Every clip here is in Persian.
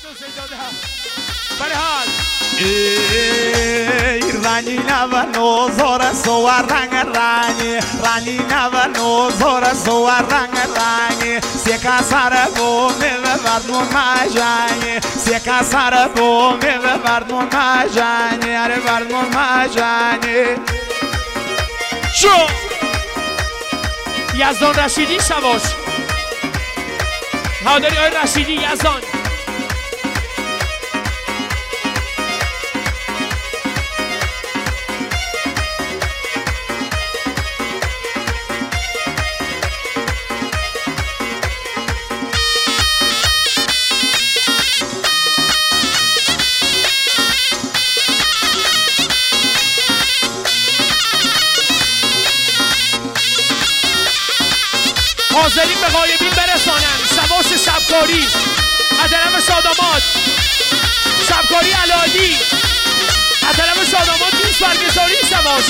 فرهاد رنگی نو زور سوار رنگ رنگی نو زور سوار رنگ سیکا سر بو میوه بردمون مجنی سیکا سر بو میوه بردمون مجنی اره بردمون مجنی شو یزدان رشیدی شواش حاضری آقای رشیدی یزدان حاضرین به غایبین برسانن شواش شبکاری ادرم شاداماد شبکاری علادی ادرم شاداماد دوست برگزاری شواش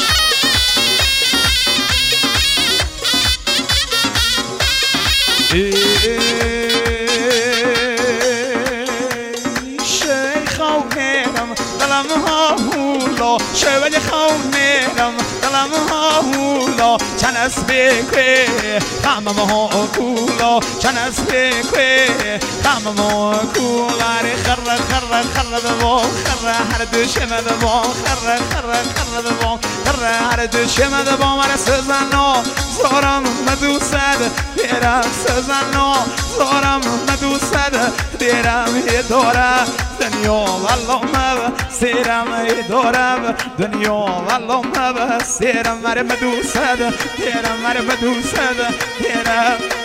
شیخ آونم دلم هاولا شوال خونم دلم هاولا چند از بکه خمم ها کولا چند از بکه خمم ها کولا خر خر خر ببام خر هر دوشم ببام خر خر خر ببام خر هر دوشم ببام ار سزنا زارم مدوسد دیرم سزنا زارم مدوسد دیرم یه داره دنیا والله ما سیرم یه داره دنیا والله ما سیرم مر مدوسد دیرم مر مدوسد دیرم